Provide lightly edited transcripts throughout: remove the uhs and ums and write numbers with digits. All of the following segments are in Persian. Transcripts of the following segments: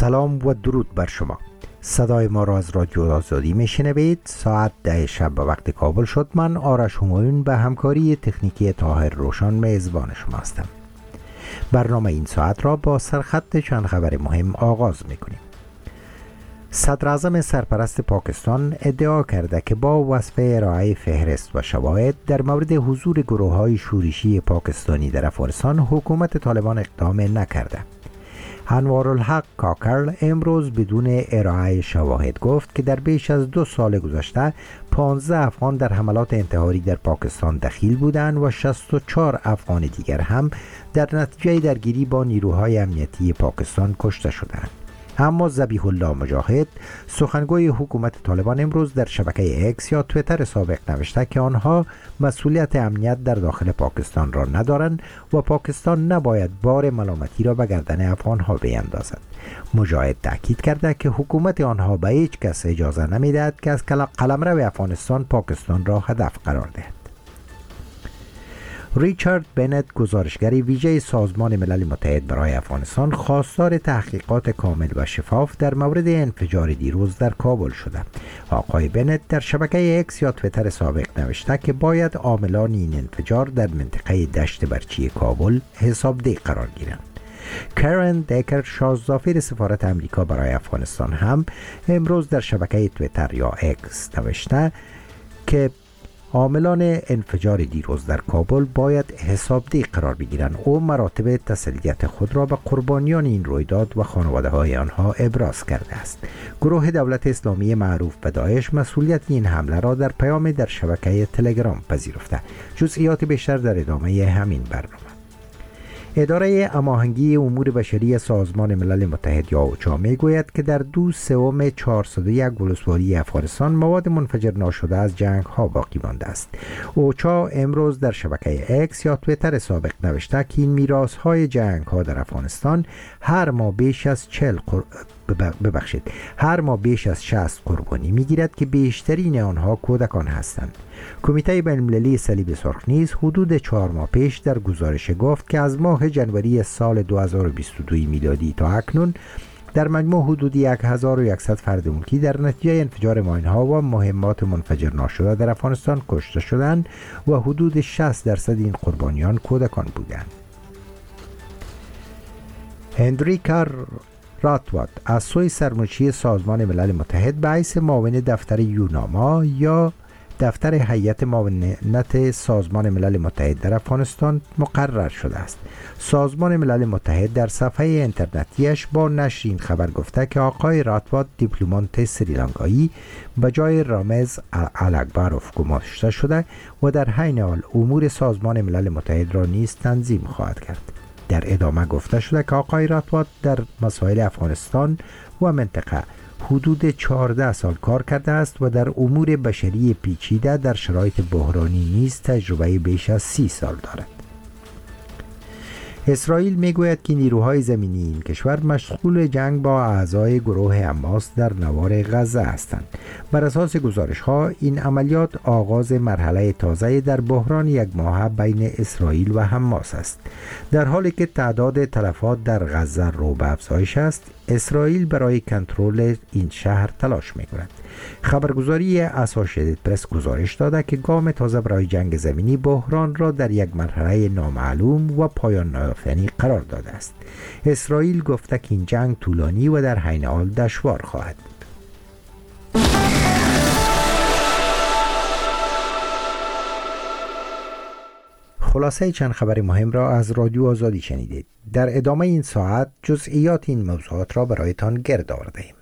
سلام و درود بر شما. صدای ما را از رادیو آزادی میشنوید. ساعت 10 شب به وقت کابل شد. من آرش همایون به همکاری تکنیکی طاهر روشن میزبان شما هستم. برنامه این ساعت را با سرخط چند خبر مهم آغاز میکنیم. صدر اعظم سرپرست پاکستان ادعا کرده که با وصف ارائه فهرست و شواهد در مورد حضور گروه‌های شورشی پاکستانی در افغانستان حکومت طالبان اقدام نکرده. انوارالحق کاکر امروز بدون ارائه شواهد گفت که در بیش از 2 سال گذشته 15 افغان در حملات انتحاری در پاکستان دخیل بودند و 64 افغان دیگر هم در نتیجه درگیری با نیروهای امنیتی پاکستان کشته شدند. اما ذبیح الله مجاهد سخنگوی حکومت طالبان امروز در شبکه اکس یا تویتر سابق نوشته که آنها مسئولیت امنیت در داخل پاکستان را ندارند و پاکستان نباید بار ملامتی را به گردن افغانها بیندازد. مجاهد تاکید کرده که حکومت آنها به هیچ کس اجازه نمیدهد که از قلمرو افغانستان پاکستان را هدف قرار دهد. ریچارد بنت گزارشگر ویژه سازمان ملل متحد برای افغانستان خواستار تحقیقات کامل و شفاف در مورد انفجار دیروز در کابل شده. آقای بنت در شبکه اکس یا تویتر سابق نوشته که باید عاملان این انفجار در منطقه دشت برچی کابل حسابدهی قرار گیرند. کرن دیکر شازدافیر سفارت امریکا برای افغانستان هم امروز در شبکه تویتر یا اکس نوشته که عاملان انفجار دیروز در کابل باید حسابدهی قرار بگیرند. او مراتب تسلیت خود را به قربانیان این رویداد و خانواده های آنها ابراز کرده است. گروه دولت اسلامی معروف به داعش مسئولیت این حمله را در پیام در شبکه تلگرام پذیرفته. جزئیات بیشتر در ادامه همین برنامه. اداره هماهنگی امور بشری سازمان ملل متحد یا اوچا میگوید که در 2/3 401 ولسوالی افغانستان مواد منفجر ناشده از جنگ ها باقی مانده است. اوچا امروز در شبکه اکس یا تویتر سابق نوشته که این میراث های جنگ ها در افغانستان هر ماه بیش از 60 قربانی میگیرد که بیشترین آنها کودکان هستند. کمیته بین‌المللی صلیب سرخ نیز حدود 4 ماه پیش در گزارش گفت که از ماه جنوری سال 2022 میلادی تا اکنون در مجموع حدود 1100 فرد ملکی در نتیجه انفجار ماین‌ها و مهمات منفجر ناشده در افغانستان کشته شدند و حدود 60% این قربانیان کودکان بودند. هندریکا راتوات از سوی سرمنشی سازمان ملل متحد به حیث معاون دفتر یوناما یا دفتر هیئت معاونت سازمان ملل متحد در افغانستان مقرر شده است. سازمان ملل متحد در صفحه اینترنتیش با نشر این خبر گفته که آقای راتوات دیپلمات سریلانکایی به جای رامز الکبروف گماشته شده و در حین حال امور سازمان ملل متحد را نیز تنظیم خواهد کرد. در ادامه گفته شده که آقای راتوات در مسائل افغانستان و منطقه حدود 14 سال کار کرده است و در امور بشری پیچیده در شرایط بحرانی نیز تجربه بیش از 30 سال دارد. اسرائیل میگوید که نیروهای زمینی این کشور مشغول جنگ با اعضای گروه حماس در نوار غزه هستند. بر اساس گزارش ها این عملیات آغاز مرحله تازه در بحران 1 ماهه بین اسرائیل و حماس است. در حالی که تعداد تلفات در غزه رو به افزایش است، اسرائیل برای کنترل این شهر تلاش می‌کند. خبرگزاری اسوشییتد پرس گزارش داده که گام تازه برای جنگ زمینی بحران را در یک مرحله نامعلوم و پایان نیافتنی قرار داده است. اسرائیل گفته که این جنگ طولانی و در حین حال دشوار خواهد بود. خلاصه چند خبر مهم را از رادیو آزادی شنیدید. در ادامه این ساعت جزئیات این موضوعات را برایتان گرد آورده‌ایم.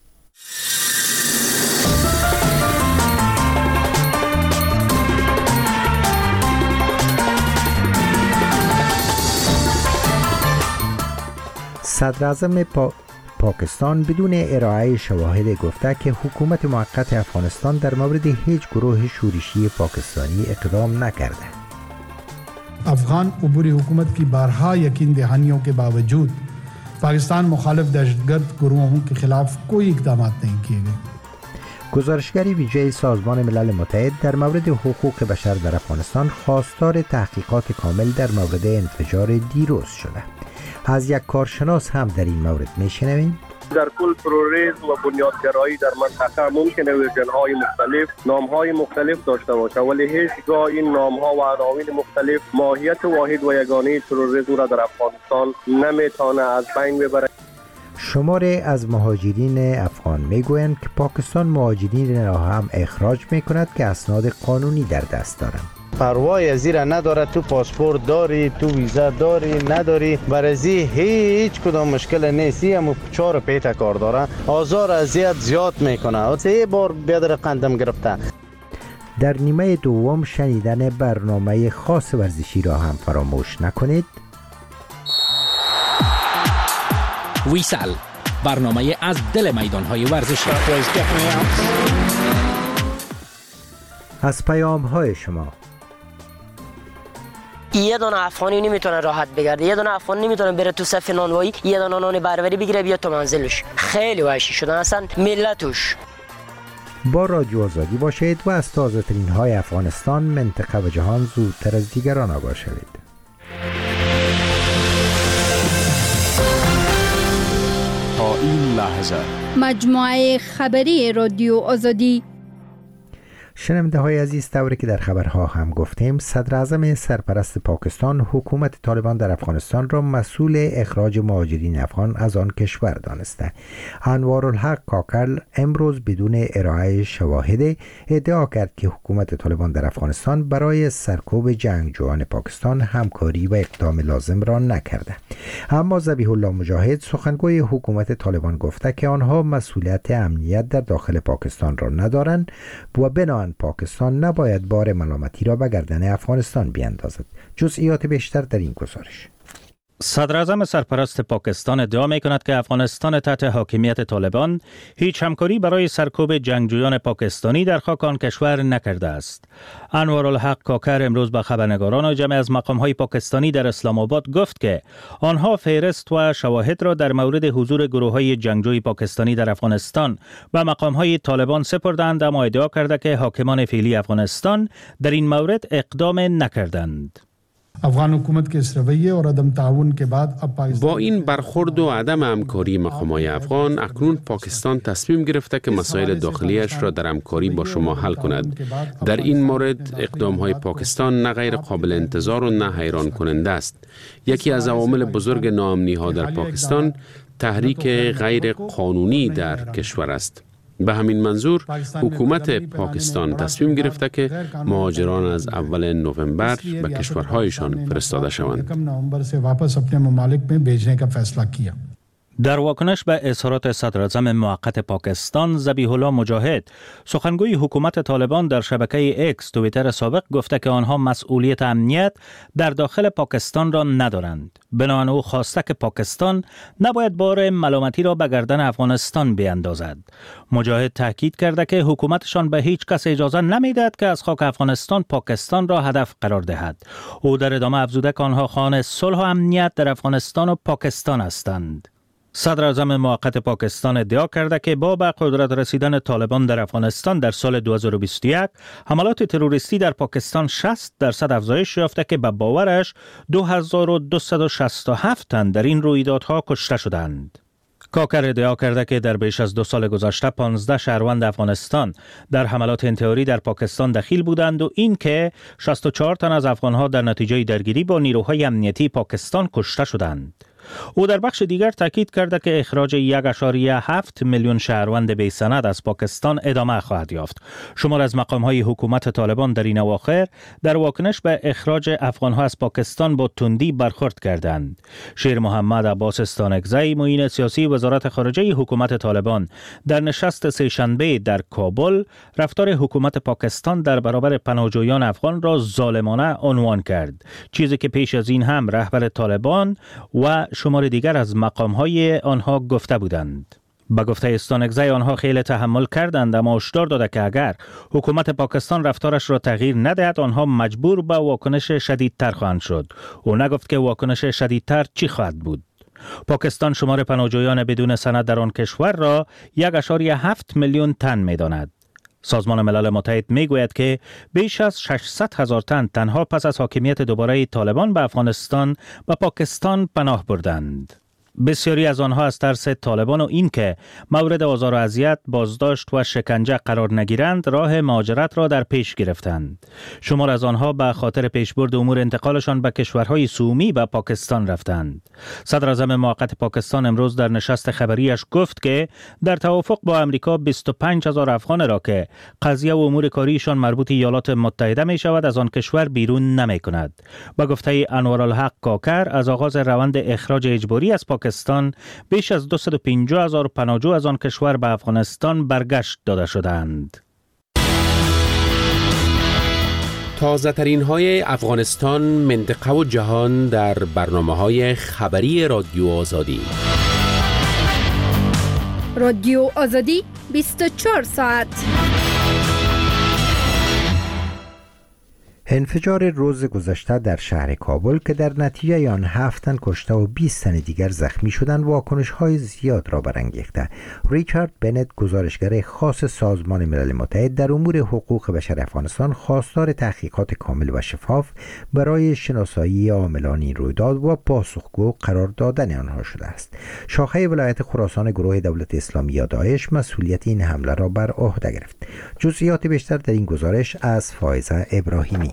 صدر اعظم پاکستان بدون ارائه شواهد گفته که حکومت موقت افغانستان در مورد هیچ گروه شورشی پاکستانی اقدام نکرده. افغان عبوری حکومت کی بارہا یقین دہانیوں کے باوجود پاکستان مخالف دہشتگرد گروہوں کے خلاف کوئی اقدامات نہیں کیے گئے. گزارشگر ویژه سازمان ملل متحد در مورد حقوق بشر در افغانستان خواستار تحقیقات کامل در مورد انفجار دیروز شده. از یک کارشناس هم در این مورد میشنویم. در کل تروریسم و بنیادگرایی در منطقه ممکنه ورژن‌های مختلف، نام‌های مختلف داشته باشه، ولی هیچگاه این نام‌ها و عناوین مختلف ماهیت واحد و یگانه تروریسم را در افغانستان نمیتونه از بین ببره. شماری از مهاجرین افغان میگویند که پاکستان مهاجرین را هم اخراج میکند که اسناد قانونی در دست دارند. پروای از این نداره، تو پاسپورت داری، تو ویزا داری، نداری، برازی هیچ کدام مشکل نیستی، اما 4 پیت کار داره، آزار اذیت زیاد میکنه. 3 بار بیادر قندم گرفته. در نیمه دوم شنیدن برنامه خاص ورزشی را هم فراموش نکنید. ویسل، برنامه از دل میدان‌های ورزشی. از پیام‌های شما. یه دونه افغانی نمیتونه راحت بگرده، یه دونه افغان نمیتونه بره تو صف نانوایی، یه دونه نان بربری بگیره بیاد تو منزلش. خیلی وحشی شدن اصلا ملتش. با رادیو آزادی باشید و از تازه‌ترین های افغانستان، منطقه و جهان زودتر از دیگران آگاه شوید. تا این لحظه مجموعه خبری رادیو آزادی. شنونده های عزیز، طوری که در خبرها هم گفتیم، صدر اعظم سرپرست پاکستان حکومت طالبان در افغانستان را مسئول اخراج مهاجرین افغان از آن کشور دانسته. انوارالحق کاکل امروز بدون ارائه شواهد ادعا کرد که حکومت طالبان در افغانستان برای سرکوب جنگجویان پاکستان همکاری و اقدام لازم را نکرده. اما ذبیح الله مجاهد، سخنگوی حکومت طالبان، گفته که آنها مسئولیت امنیت در داخل پاکستان را ندارند و بنابراین پاکستان نباید بار ملامتی را به گردن افغانستان بیاندازد. جزئیات بیشتر در این گزارش. صدر اعظم سرپرست پاکستان ادعا می کند که افغانستان تحت حاکمیت طالبان هیچ همکاری برای سرکوب جنگجویان پاکستانی در خاک آن کشور نکرده است. انوارالحق کاکر امروز به خبرنگاران و جمع از مقام‌های پاکستانی در اسلام آباد گفت که آنها فهرست و شواهد را در مورد حضور گروه‌های جنگجوی پاکستانی در افغانستان به مقام‌های طالبان سپردند، اما ادعا کرده که حاکمان فعلی افغانستان در این مورد اقدام نکردند. افغان حکومت के इस रवैये और अदम ताउन के बाद अब با این برخورد و عدم همکاری مقام‌های افغان، اکنون پاکستان تصمیم گرفته که مسائل داخلیش را در همکاری با شما حل کند. در این مورد اقدام‌های پاکستان نه غیر قابل انتظار و نه حیران کننده است. یکی از عوامل بزرگ ناامنی‌ها در پاکستان تحریک غیر قانونی در کشور است. به همین منظور حکومت پاکستان تصمیم گرفته که مهاجران از اول نوامبر به کشورهایشان فرستاده شوند. در واکنش به اظهارات صدر اعظم موقت پاکستان ذبیح الله مجاهد، سخنگوی حکومت طالبان در شبکه اکس توییتر سابق گفته که آنها مسئولیت امنیت در داخل پاکستان را ندارند. بنابراین او خواسته که پاکستان نباید بار ملامتی را به گردن افغانستان بیاندازد. مجاهد تاکید کرده که حکومتشان به هیچ کس اجازه نمیدهد که از خاک افغانستان پاکستان را هدف قرار دهد. او در ادامه افزوده که آنها خواهان صلح و امنیت در افغانستان و پاکستان هستند. صدر اعظم موقت پاکستان ادعا کرده که با به قدرت رسیدن طالبان در افغانستان در سال 2021 حملات تروریستی در پاکستان 60% افزایش یافته که به باورش 2267 تن در این رویدادها کشته شدند. کاکر ادعا کرده که در بیش از 2 سال گذشته 15 شهروند افغانستان در حملات انتحاری در پاکستان دخیل بودند و این که 64 تن از افغانها در نتیجه درگیری با نیروهای امنیتی پاکستان کشته شدند. او در بخش دیگر تاکید کرده که اخراج 1.7 میلیون شهروند بی سند از پاکستان ادامه خواهد یافت. شمار از مقام‌های حکومت طالبان در این اواخر در واکنش به اخراج افغان‌ها از پاکستان با تندی برخورد کردند. شیر محمد عباس استانکزی، معین سیاسی وزارت خارجه حکومت طالبان، در نشست سه‌شنبه در کابل رفتار حکومت پاکستان در برابر پناهجویان افغان را ظالمانه عنوان کرد، چیزی که پیش از این هم رهبر طالبان و شمار دیگر از مقام‌های آنها گفته بودند. با گفته استانکزی آنها خیلی تحمل کردند، اما هشدار داده که اگر حکومت پاکستان رفتارش را تغییر ندهد آنها مجبور به واکنش شدیدتر خواهند شد. او نگفت که واکنش شدیدتر چی خواهد بود. پاکستان شمار پناهجویان بدون سند در آن کشور را 1.7 میلیون تن می‌داند. سازمان ملل متحد میگوید که بیش از 600,000 تن تنها پس از حاکمیت دوباره طالبان به افغانستان و پاکستان پناه بردند. بسیاری از آنها از ترس طالبان و اینکه مورد آزار و اذیت، بازداشت و شکنجه قرار نگیرند، راه مهاجرت را در پیش گرفتند. شمار از آنها به خاطر پیشبرد امور انتقالشان به کشورهای سومی و پاکستان رفتند. صدر اعظم موقت پاکستان امروز در نشست خبریش گفت که در توافق با امریکا 25,000 افغان را که قضیه و امور کاریشان مربوط ایالات متحده می شود از آن کشور بیرون نمی کند. با گفته انوارالحق کاکر، از آغاز روند اخراج اجباری از پاکستان بیش از 250,000 پناهجو از آن کشور به افغانستان برگشت داده شدند. تازه ترین های افغانستان، منطقه و جهان در برنامه‌های خبری رادیو آزادی. رادیو آزادی 24 ساعت. انفجار روز گذشته در شهر کابل که در نتیجه آن 7 تن کشته و 20 تن دیگر زخمی شدند واکنش‌های زیاد را برانگیخته. ریچارد بنت، گزارشگر خاص سازمان ملل متحد در امور حقوق بشر افغانستان، خواستار تحقیقات کامل و شفاف برای شناسایی عاملان این رویداد و پاسخگو قرار دادن آنها شده است. شاخه ولایت خراسان گروه دولت اسلامی یا داعش مسئولیت این حمله را بر عهده گرفت. جزئیات بیشتر در این گزارش از فائزه ابراهیمی.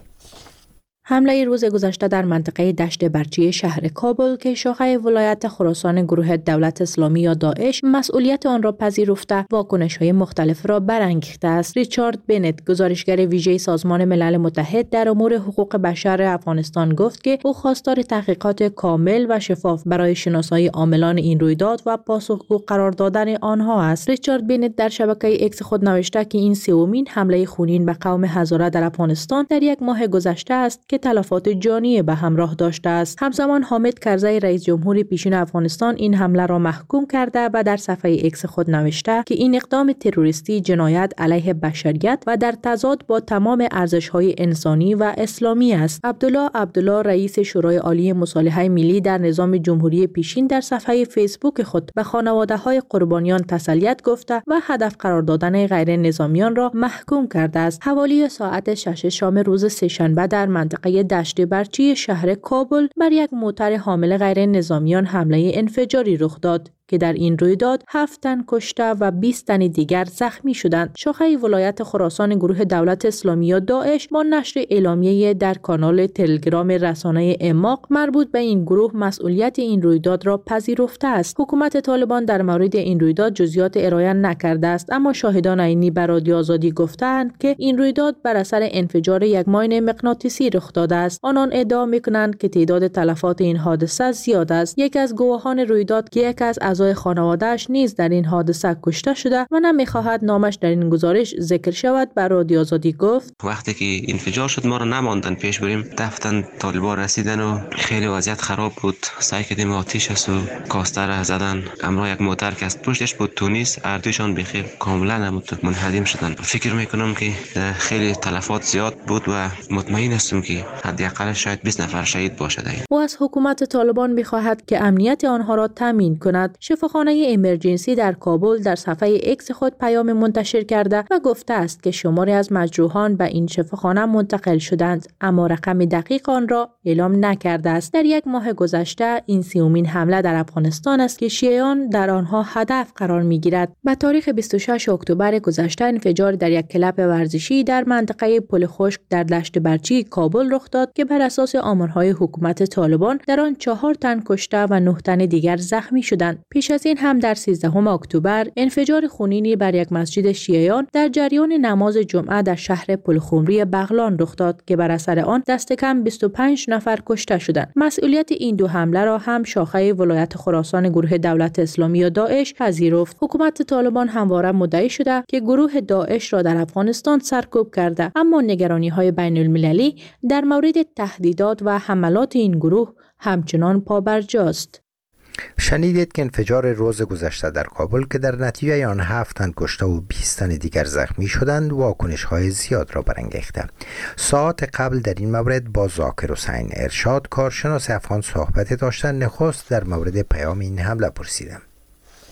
حمله روز گذشته در منطقه دشت برچی شهر کابل که شاخه ولایت خراسان گروه دولت اسلامی یا داعش مسئولیت آن را پذیرفته واکنش‌های مختلف را برانگیخته است. ریچارد بنت، گزارشگر ویژه سازمان ملل متحد در امور حقوق بشر افغانستان، گفت که او خواستار تحقیقات کامل و شفاف برای شناسایی عاملان این رویداد و پاسخگو قرار دادن آنها است. ریچارد بنت در شبکه اکس خود نوشته که این سومین حمله خونین به قوم هزاره در افغانستان در یک ماه گذشته است که تلفات جانی به همراه داشته است. همزمان حامد کرزی، رئیس جمهور پیشین افغانستان، این حمله را محکوم کرده و در صفحه اکس خود نوشته که این اقدام تروریستی جنایت علیه بشریت و در تضاد با تمام ارزش‌های انسانی و اسلامی است. عبدالله، رئیس شورای عالی مصالحه ملی در نظام جمهوری پیشین، در صفحه فیسبوک خود به خانواده‌های قربانیان تسلیت گفته و هدف قرار دادن غیر نظامیان را محکوم کرده است. حوالی ساعت 6 شام روز سه‌شنبه در منطقه دشت برچی شهر کابل بر یک موتر حامل غیر نظامیان حمله انفجاری رخ داد که در این رویداد 7 تن کشته و 20 تن دیگر زخمی شدند. شاخه ولایت خراسان گروه دولت اسلامی یا داعش با نشر اعلامیه در کانال تلگرام رسانه اماق مربوط به این گروه مسئولیت این رویداد را پذیرفته است. حکومت طالبان در مورد این رویداد جزئیات ارائه نکرده است، اما شاهدان عینی به رادیو آزادی گفتند که این رویداد بر اثر انفجار یک ماین مغناطیسی رخ داده است. آنان ادعا می‌کنند که تعداد تلفات این حادثه زیاد است. یک از گواهان رویداد که یک از اعضای خانواده‌اش نیز در این حادثه کشته شده و نمی‌خواهد نامش در این گزارش ذکر شود، بر رادیو آزادی گفت وقتی که انفجار شد ما رو نماندن پیش بریم، دفتن طالبان رسیدن و خیلی وضعیت خراب بود. سعی کردیم آتش است و کاسته را زدن. امرا یک موتر که از پشتش بود تونیس، اردوشان بخیر کاملا نبود، منهدم شدن. فکر میکنم که خیلی تلفات زیاد بود و مطمئن هستم که حداقل شاید 20 نفر شهید باشد. او از حکومت طالبان می‌خواهد که امنیت آنها را تامین کند. شفاخانه امرجنسی در کابل در صفحه اکس خود پیام منتشر کرده و گفته است که شماری از مجروحان به این شفاخانه منتقل شدند، اما رقم دقیق آن را اعلام نکرده است. در یک ماه گذشته این سومین حمله در افغانستان است که شیعیان در آنها هدف قرار می‌گیرد. به تاریخ 26 اکتبر گذشته انفجار در یک کلاب ورزشی در منطقه پل خشک در دشت برچی کابل رخ داد که بر اساس آمارهای حکومت طالبان در آن 4 تن کشته و 9 تن دیگر زخمی شدند. پیش از این هم در 13 اکتبر انفجار خونینی بر یک مسجد شیعیان در جریان نماز جمعه در شهر پلخمری بغلان رخ داد که بر اثر آن دست کم 25 نفر کشته شدند. مسئولیت این دو حمله را هم شاخه ولایت خراسان گروه دولت اسلامی یا داعش پذیرفت. حکومت طالبان همواره مدعی شده که گروه داعش را در افغانستان سرکوب کرده، اما نگرانی‌های بین‌المللی در مورد تهدیدات و حملات این گروه همچنان پابرجاست. شنیدید که انفجار روز گذشته در کابل که در نتیجه آن 7 تن کشته و 20 تن دیگر زخمی شدند واکنش‌های زیاد را برانگیخته. ساعت قبل در این مورد با ذاکر حسین ارشاد، کارشناس افغان، صحبت داشتن. نخست در مورد پیام این حمله پرسیدم.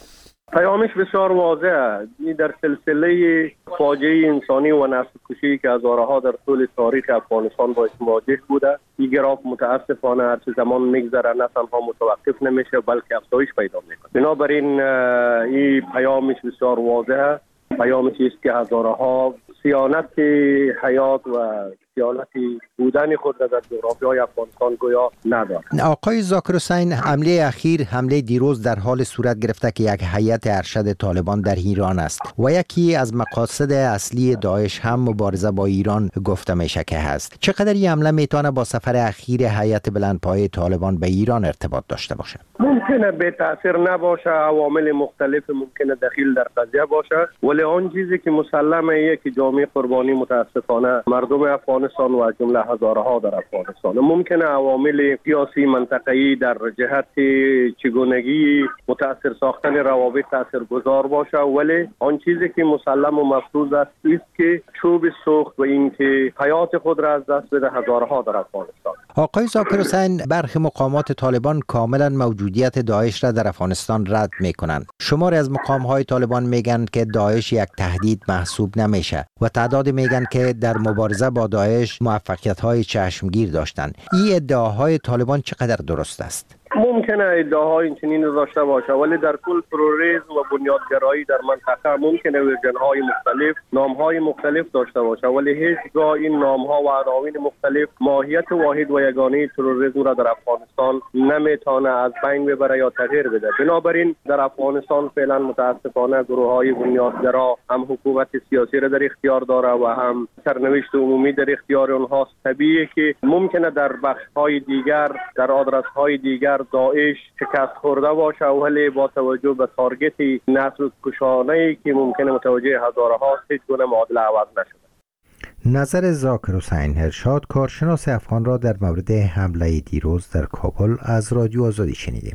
پیامش بسیار واضح است. این در سلسله فاجعه انسانی و نسل کشی که هزارها در طول تاریخ افغانستان باش مواجه بوده، این گراف متاسفانه هر چه زمان میگذره نه تنها متوقف نمیشه بلکه افزایش پیدا میکنه. بنابراین این پیامش بسیار واضح است. پیامش است که هزارها صیانت حیات و صیانت بودن خود را در جغرافیای افغانستان گویا ندارد. آقای ذاکر حسین، حمله اخیر، حمله دیروز در حال صورت گرفته که یک هیئت ارشد طالبان در ایران است و یکی از مقاصد اصلی داعش هم مبارزه با ایران گفته میشه که هست. چقدر این حمله میتونه با سفر اخیر هیئت بلندپایه طالبان به ایران ارتباط داشته باشه؟ ممکنه به تاثیر نباشه، عوامل مختلف ممکنه دخیل در قضیه باشه، ولی آن چیزی که مسلمه که جامعه قربانی متاسفانه مردم افغانستان و از جمله هزارها در افغانستان، ممکنه عوامل سیاسی منطقه‌ای در جهت چگونگی متاثر ساختن روابط تاثیرگذار باشه، ولی آن چیزی که مسلم و مفروض است که چوب سوخت و اینکه حیات خود را از دست بده هزارها در افغانستان. آقای ذاکر حسین، برخی مقامات طالبان کاملا موجودیت داعش را در افغانستان رد میکنند. شماری از مقامهای طالبان میگن که داعش یک تهدید محسوب نمیشه و تعداد میگن که در مبارزه با داعش موفقیت‌های چشمگیر داشتند. این ادعاهای طالبان چقدر درست است؟ ممکنه ادعاهای اینچنین داشته باشه، ولی در کل تروریسم و بنیادگرایی در منطقه ممکنه ورژن‌های مختلف، نام‌های مختلف داشته باشه، ولی هیچگاه این نام‌ها و عناوین مختلف ماهیت واحد و یگانه تروریسم را در افغانستان نمیتونه از بین ببره یا تغییر بده. بنابراین در افغانستان فعلا متاسفانه گروه‌های بنیادگرا هم حکومت سیاسی را در اختیار داره و هم سرنوشت عمومی در اختیار اونهاست. طبیعیه که ممکنه در بخش‌های دیگر، در آدرس‌های دیگر داعش شکست خورده باشه، ولی با توجه به تارگت نسل کشانه‌ای که ممکنه متوجه هزارها است هیچ گونه معادله عوض نشده. نظر ذاکر حسین ارشاد، کارشناس افغان، را در مورد حمله دیروز در کابل از رادیو آزادی شنیدیم.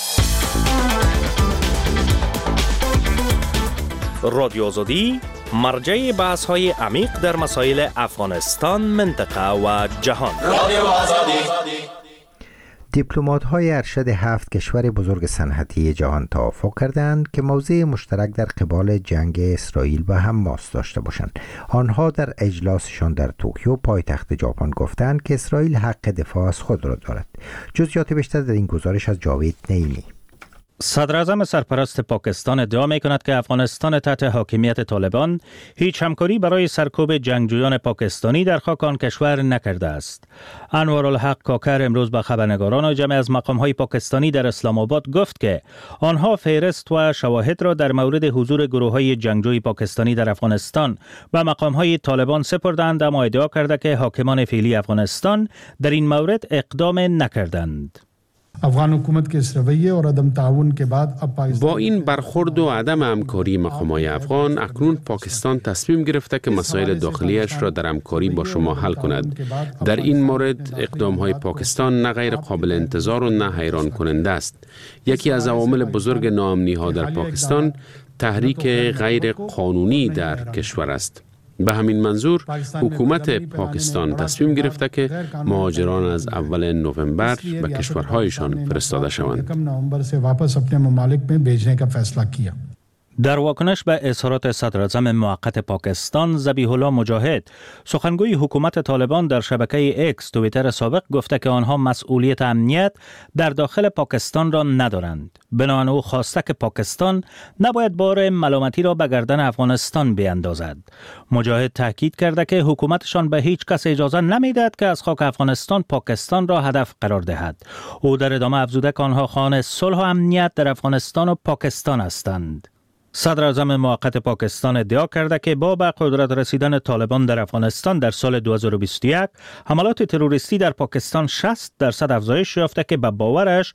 رادیو آزادی مرجع بحث‌های عمیق در مسائل افغانستان، منطقه و جهان. رادیو آزادی. دیپلمات‌های ارشد 7 کشور بزرگ صنعتی جهان توافق کردند که موضع مشترک در قبال جنگ اسرائیل و حماس داشته باشند. آنها در اجلاسشان در توکیو پایتخت ژاپن گفتند که اسرائیل حق دفاع از خود را دارد. جزئیات بیشتر در این گزارش از جاوید نعیمی. صدراعظم سرپرست پاکستان ادعا می کند که افغانستان تحت حاکمیت طالبان هیچ همکاری برای سرکوب جنگجویان پاکستانی در خاک آن کشور نکرده است. انوارالحق کاکر امروز به خبرنگاران و جمع از مقام‌های پاکستانی در اسلام آباد گفت که آنها فهرست و شواهد را در مورد حضور گروه‌های جنگجوی پاکستانی در افغانستان و مقام‌های طالبان سپردند، اما ادعا کرده که حاکمان فعلی افغانستان در این مورد اقدام نکردند. افغان حکومت के इस रवैये और अदम ताउन के बाद अब با این برخورد و عدم همکاری مقام‌های افغان، اکنون پاکستان تصمیم گرفته که مسائل داخلیش را در همکاری با شما حل کند. در این مورد اقدام‌های پاکستان نه غیر قابل انتظار و نه حیران کننده است. یکی از عوامل بزرگ ناامنی‌ها در پاکستان تحریک غیر قانونی در کشور است. به همین منظور حکومت پاکستان تصمیم گرفته که مهاجران از اول نوامبر به کشورهایشان فرستاده شوند. در واکنش به اظهارات صدراعظم موقت پاکستان، ذبیح الله مجاهد، سخنگوی حکومت طالبان، در شبکه اکس توییتر سابق گفته که آنها مسئولیت امنیت در داخل پاکستان را ندارند. بنابراین او خواسته که پاکستان نباید بار ملامتی را به گردن افغانستان بیاندازد. مجاهد تاکید کرده که حکومتشان به هیچ کس اجازه نمیدهد که از خاک افغانستان پاکستان را هدف قرار دهد. او در ادامه افزوده که آنها خواهان صلح و امنیت در افغانستان و پاکستان هستند. صدراعظم موقت پاکستان ادعا کرده که با به قدرت رسیدن طالبان در افغانستان در سال 2021 حملات تروریستی در پاکستان 60% افزایش یافته که به باورش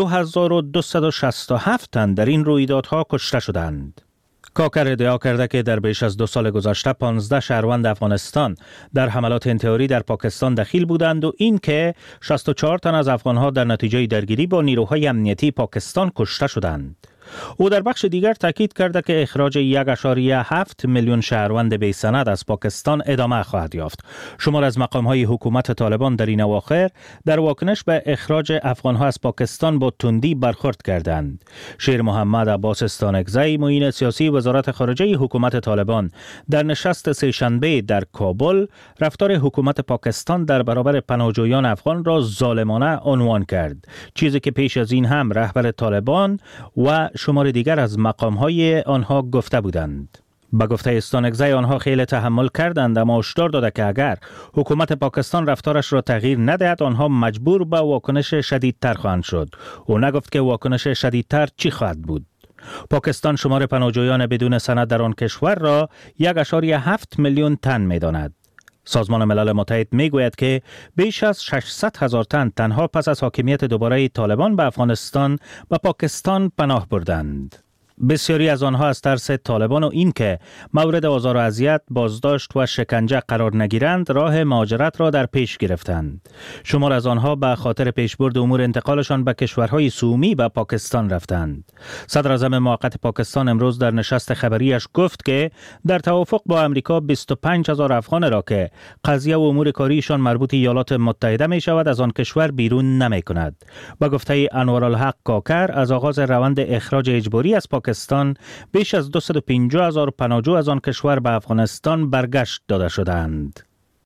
2267 تن در این رویدادها کشته شدند. کاکر ادعا کرده که در بیش از 2 سال گذشته 15 شهروند افغانستان در حملات انتحاری در پاکستان دخیل بودند و این که 64 تن از افغانها در نتیجه درگیری با نیروهای امنیتی پاکستان کشته شدند. او در بخش دیگر تاکید کرده که اخراج 1.7 میلیون شهروند بی سند از پاکستان ادامه خواهد یافت. شمار از مقام‌های حکومت طالبان در این اواخر در واکنش به اخراج افغان‌ها از پاکستان با تندی برخورد کردند. شیر محمد عباس استانکزی، معین سیاسی وزارت خارجه حکومت طالبان، در نشست سه‌شنبه در کابل رفتار حکومت پاکستان در برابر پناهجویان افغان را ظالمانه عنوان کرد، چیزی که پیش از این هم رهبر طالبان و شمار دیگر از مقام‌های آنها گفته بودند. با گفته استانکزی آنها خیلی تحمل کردند، اما هشدار داده که اگر حکومت پاکستان رفتارش را تغییر ندهد آنها مجبور به واکنش شدیدتر خواهند شد. او نگفت که واکنش شدیدتر چی خواهد بود. پاکستان شمار پناهجویان بدون سند در آن کشور را 1.7 میلیون تن می‌داند. سازمان ملل متحد میگوید که بیش از 600,000 تن تنها پس از حاکمیت دوباره طالبان به افغانستان و پاکستان پناه بردند. بسیاری از آنها از ترس طالبان و اینکه مورد آزار و اذیت، بازداشت و شکنجه قرار نگیرند راه مهاجرت را در پیش گرفتند. شمار از آنها به خاطر پیشبرد امور انتقالشان به کشورهای سومی به پاکستان رفتند. صدر اعظم موقت پاکستان امروز در نشست خبریش گفت که در توافق با امریکا 25,000 افغان را که قضیه و امور کاریشان مربوط ایالات متحده می شود از آن کشور بیرون نمی کند. با گفته انوارالحق کاکر، از آغاز روند اخراج اجباری از پاکستان بیش از 250,000 پناهجو از آن کشور به افغانستان برگشت داده شدند.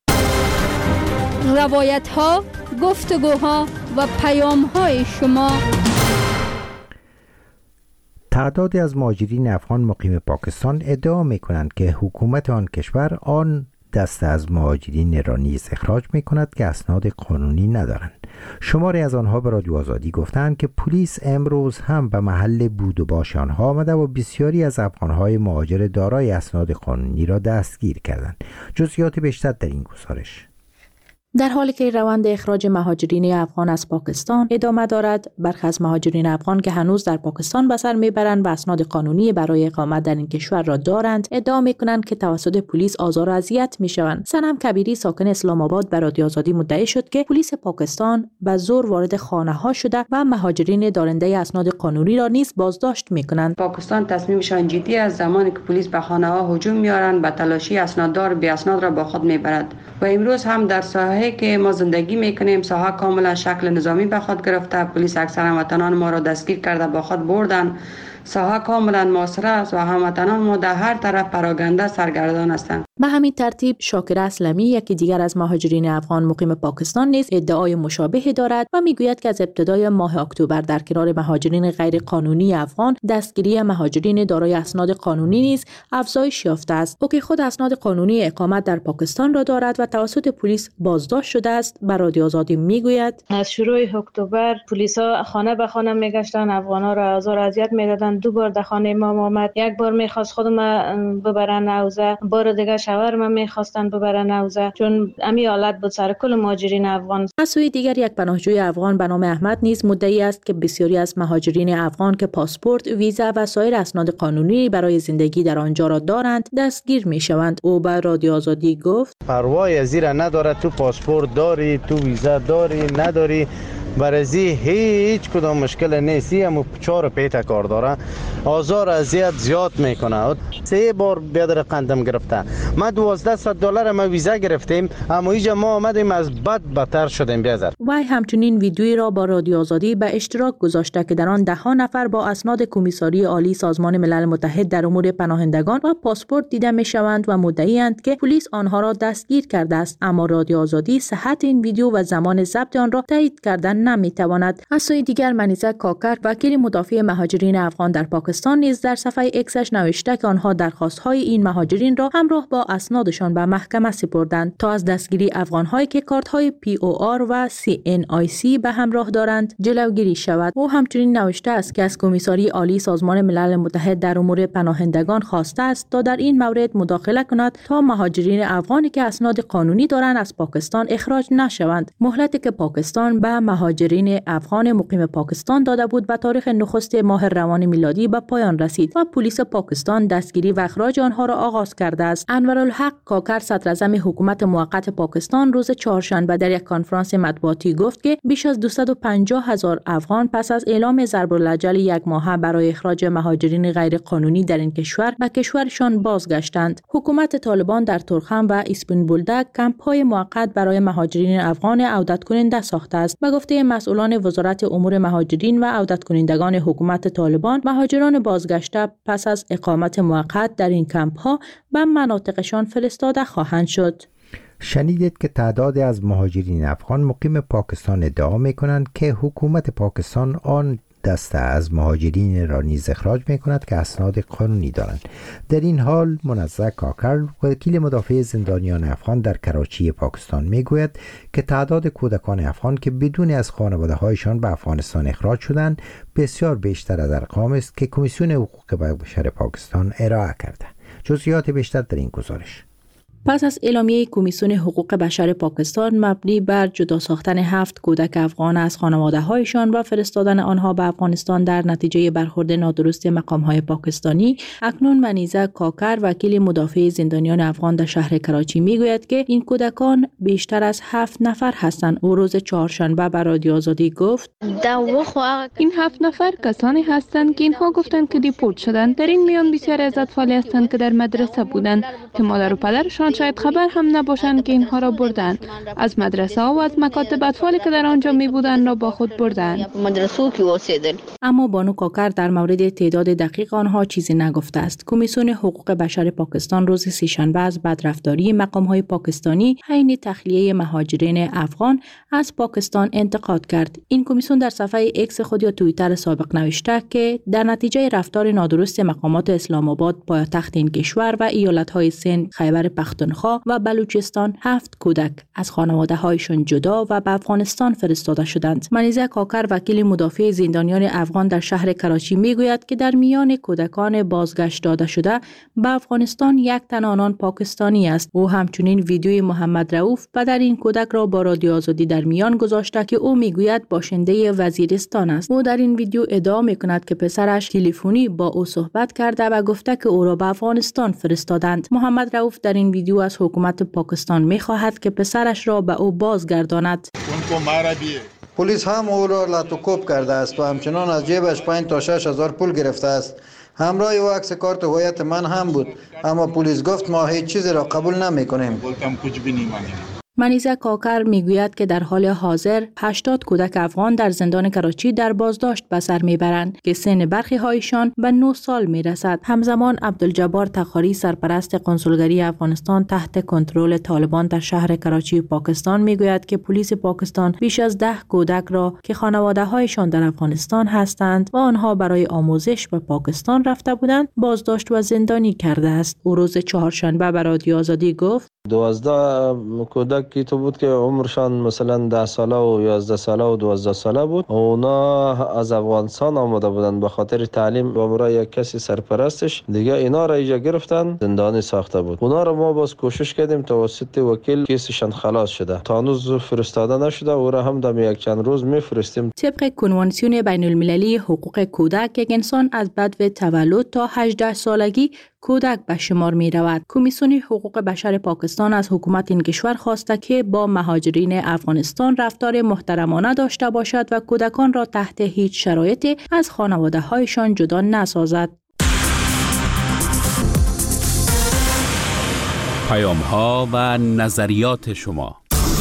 روایت ها، گفتگوها و پیام های شما. تعدادی از مهاجرین افغان مقیم پاکستان ادعا می کنند که حکومت آن کشور آن دسته از مهاجرین را نیز اخراج می کند که اسناد قانونی ندارند. شماری از آنها به رادیو آزادی گفتند که پلیس امروز هم به محل بود و باش آنها آمده و بسیاری از افغانهای مهاجر دارای اسناد قانونی را دستگیر کردند. جزئیات بیشتر در این گزارش. در حالی که روند اخراج مهاجرین افغان از پاکستان ادامه دارد، برخی از مهاجرین افغان که هنوز در پاکستان به سر میبرند و اسناد قانونی برای اقامت در این کشور را دارند، ادعا میکنند که توسط پلیس آزار و اذیت میشوند. صنم کبیری ساکن اسلام آباد به رادیو آزادی مدعی شد که پلیس پاکستان به زور وارد خانه ها شده و مهاجرین دارنده اسناد قانونی را نیز بازداشت میکنند. پاکستان تصمیمشان جدی است. زمانی که پلیس به خانه ها هجوم میارند، به تلاشی اسناددار بی اسناد را با خود میبرد. و امروز هم در ساحه که ما زندگی میکنیم ساحه کاملا شکل نظامی به خود گرفته. پلیس اکثر هموطنان ما را دستگیر کرده با خود بردن. ساحه کاملا محاصره است و هموطنان ما در هر طرف پراگنده سرگردان هستند. به همین ترتیب شاکر اسلمی، یکی دیگر از مهاجرین افغان مقیم پاکستان، نیز ادعای مشابهی دارد و میگوید که از ابتدای ماه اکتبر در کنار مهاجرین غیر قانونی افغان، دستگیری مهاجرین دارای اسناد قانونی نیز افزایش یافته است. او که خود اسناد قانونی اقامت در پاکستان را دارد و توسط پلیس بازداشت شده است، به رادیو آزادی میگوید از شروع اکتبر پلیسا خانه به خانه میگشتن، افغانا را آزار و اذیت میدادن. دو بار در خانه ما آمد، یک بار میخواست خودم ببرن حوزه، بار دیگه شوهرم میخواستن ببرن حوزه، چون امی حالت بود سر کل مهاجرین افغان. از سوی دیگر یک پناهجوی افغان به نام احمد نیز مدعی است که بسیاری از مهاجرین افغان که پاسپورت، ویزا و سایر اسناد قانونی برای زندگی در آنجا را دارند دستگیر میشوند. او به رادیو آزادی گفت پروای زیر نداره، تو پاسپورت داری، تو ویزا داری، نداری، برازی هیچ کدام مشکل نیستی. اما 4 پیت کار داره، آزار اذیت زیاد میکنه. 3 بار بیادر قندم گرفته. ما $1200 ما ویزا گرفتیم، اما اینجا ما آمدیم از بد بدتر شدیم. بیادر وی همچنین ویدیویی را با رادیو آزادی به اشتراک گذاشته که در آن 10 نفر با اسناد کمیساری عالی سازمان ملل متحد در امور پناهندگان و پاسپورت دیده میشوند و مدعی‌اند که پلیس آنها را دستگیر کرده است، اما رادیو آزادی صحت این ویدیو و زمان ضبط آن را تایید کردن نمیتواند. از سوی دیگر منیزه کاکر، وکیل مدافع مهاجرین افغان در پاکستان، نیز در صفحه اکسش نوشته که آنها درخواست‌های این مهاجرین را همراه با اسنادشان به محکمه سپردند تا از دستگیری افغان‌هایی که کارت‌های POR و CNIC به همراه دارند جلوگیری شود. او همچنین نوشته است که از کمیساری عالی سازمان ملل متحد در امور پناهندگان خواسته است تا در این مورد مداخله کند تا مهاجرین افغانی که اسناد قانونی دارند از پاکستان اخراج نشوند. مهلتی که پاکستان به مهاجرین افغان مقیم پاکستان داده بود به تاریخ نخست ماه روان میلادی به پایان رسید و پلیس پاکستان دستگیری و اخراج آنها را آغاز کرده است. انورالحق کاکر صدراعظم حکومت موقت پاکستان روز چهارشنبه در یک کنفرانس مطبوعاتی گفت که بیش از 250,000 افغان پس از اعلام ضرب الاجل یک ماهه برای اخراج مهاجرین غیر قانونی در این کشور به کشورشان بازگشتند. حکومت طالبان در تورخم و اسپین بولدک کمپ‌های موقت برای مهاجرین افغان عودت کننده ساخته است. به گفته مسئولان وزارت امور مهاجرین و عودت کنندگان حکومت طالبان، مهاجران بازگشته پس از اقامت موقت در این کمپ‌ها به مناطقشان فرستاده خواهند شد. شنیدید که تعدادی از مهاجرین افغان مقیم پاکستان ادعا می‌کنند که حکومت پاکستان آن دسته از مهاجرین را نیز اخراج می‌کند که اسناد قانونی دارند. در این حال منزه کاکر، وکیل مدافع زندانیان افغان در کراچی پاکستان میگوید که تعداد کودکان افغان که بدون از خانواده‌هایشان به افغانستان اخراج شدند بسیار بیشتر از ارقام است که کمیسیون حقوق بشر پاکستان ارائه کرده. جزئیات بیشتر در این گزارش. پس از اعلامیه کمیسیون حقوق بشر پاکستان مبنی بر جدا ساختن 7 کودک افغان از خانواده‌هایشان و فرستادن آنها به افغانستان در نتیجه برخورد نادرست مقام‌های پاکستانی، اکنون منیزه کاکر، وکیل مدافع زندانیان افغان در شهر کراچی میگوید که این کودکان بیشتر از 7 نفر هستند. او روز چهارشنبه به رادیو آزادی گفت: این 7 نفر کسانی هستند که اینها گفتند که دیپورت شدند. در این میان بسیاری از اطفالی هستند که در مدرسه بودند که مادر و پدرشان شاید خبر هم نباشند که اینها را بردند. از مدرسه ها و از مکاتب اطفالی که در آنجا می بودند را با خود بردند. اما بانو کاکر در مورد تعداد دقیق آنها چیزی نگفته است. کمیسیون حقوق بشر پاکستان روز سه‌شنبه از بدرفتاری مقام‌های پاکستانی حین تخلیه مهاجرین افغان از پاکستان انتقاد کرد. این کمیسیون در صفحه اکس خود یا توییتر سابق نوشته که در نتیجه رفتار نادرست مقامات اسلام آباد، پایتخت این کشور و ایالت‌های سند، خیبر پختونخوا و بلوچستان 7 کودک از خانواده‌هایشان جدا و به افغانستان فرستاده شدند. منیزه کاکر، وکیل مدافع زندانیان افغان در شهر کراچی میگوید که در میان کودکان بازگشت داده شده به افغانستان یک تن آنان پاکستانی است. او همچنین ویدیوی محمد رؤوف پدر این کودک را با رادیو آزادی در میان گذاشته که او میگوید باشنده وزیرستان است. او در این ویدیو ادعا میکند که پسرش تلفنی با او صحبت کرده و گفته که او را به افغانستان فرستادند. محمد رؤوف در این ویدیو از حکومت پاکستان می‌خواهد که پسرش را به او بازگرداند. پلیس هم او را لاتوکوب کرده است و همچنان از جیبش 5 تا 6 هزار پول گرفته است. همراه او عکس کارت هویت من هم بود، اما پلیس گفت ما هیچ چیزی را قبول نمی‌کنیم. منیزه کاکر میگوید که در حال حاضر 80 کودک افغان در زندان کراچی در بازداشت به سر میبرند که سن برخی هایشان به 9 سال میرسد. همزمان عبدالجبار تخاری، سرپرست قنسولگری افغانستان تحت کنترل طالبان در شهر کراچی پاکستان میگوید که پلیس پاکستان بیش از 10 کودک را که خانواده هایشان در افغانستان هستند و آنها برای آموزش به پاکستان رفته بودند بازداشت و زندانی کرده است. او روز چهارشنبه به رادیو آزادی گفت: 12 کودکی تو بود که عمرشان مثلا 10 ساله و 11 ساله و 12 ساله بود. اونا از افغانستان آمده بودند به خاطر تعلیم. با برای یک کسی سرپرستش دیگه اینا را اینجا گرفتن، زندانی ساخته بود. اونا را ما باز کوشش کردیم توسط وکیل کیسشان خلاص شده. تا هنوز فرستاده نشده. او را هم در یک چند روز میفرستیم. طبق کنوانسیون بین المللی حقوق کودک، یک انسان از بدو تولد تا 18 سالگی کودک به شمار می رود. کمیسیون حقوق بشر پاکستان از حکومت این کشور خواسته که با مهاجرین افغانستان رفتار محترمانه داشته باشد و کودکان را تحت هیچ شرایطی از خانواده هایشان جدا نسازد. پیام ها و نظریات شما.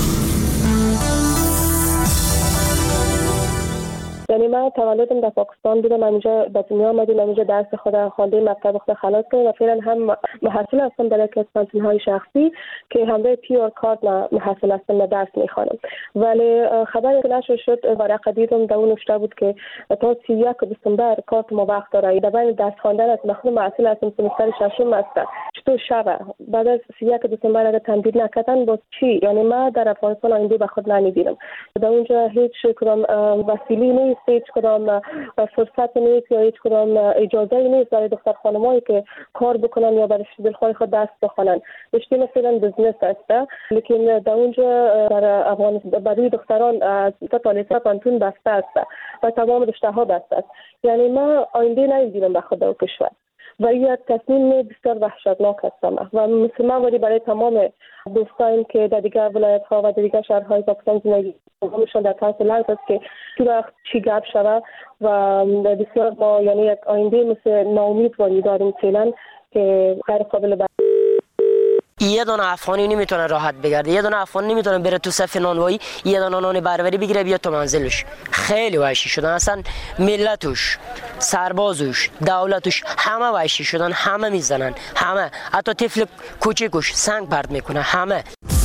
یعنی من تولدم در پاکستان بودم، اینجا به دنیا آمدیم، اینجا درس خود خوانده، مکتب خود خلاص کردم و فعلا هم محصل هستم در یک کسب های شخصی که همراه پیور کارت محصل هستم و درس میخوانم. ولی خبری که نشر شد ورقه دیدم در اون نوشته بود که تا 31 دسامبر کارت ما وقت داره. در بین درس خواندن از مخدوم محصل هستم، سمستر ششم هستم. چطور شبه بعد از 31 دسامبر اگر تمدید نکردن باز چی؟ یعنی ما در افغانستان آینده به خود نمیبینم. در اونجا هیچ کدام وسیله نیست هیچ کدام فرصت نیست یا هیچ کدام اجازه نیست برای دختر خانمایی که کار بکنن یا برای دلخواه خود دست بخونن. رشته مثلا بزنس است، لیکن در اونجا در افغانستان برای دختران از تا لیسانس پانتون بسته است و تمام رشته ها بسته است. یعنی ما آینده نمی‌بینم به خود و کشور و یک تصمیم بسیار وحشتناک هستم و مثلا ولی برای تمام دوستان که در دیگر ولایت ها و در دیگر شهرهای پاکستان زندگی می‌کنند در طرف لحظه است که تو وقت چی گپ شود و بسیار ما یعنی یک آینده مثل ناامید داریم فعلا که غیر قابل یه دونه افغانی نمیتونه راحت بگرده، یه دونه افغانی نمیتونه بره تو صف نانوایی یه دونه نان بربری بگیره بیاد تو منزلش. خیلی وحشی شدن، اصلا ملتش، سربازش، دولتش همه وحشی شدن، همه میزنن، همه حتی طفل کوچیکش سنگ پرت میکنه، همه.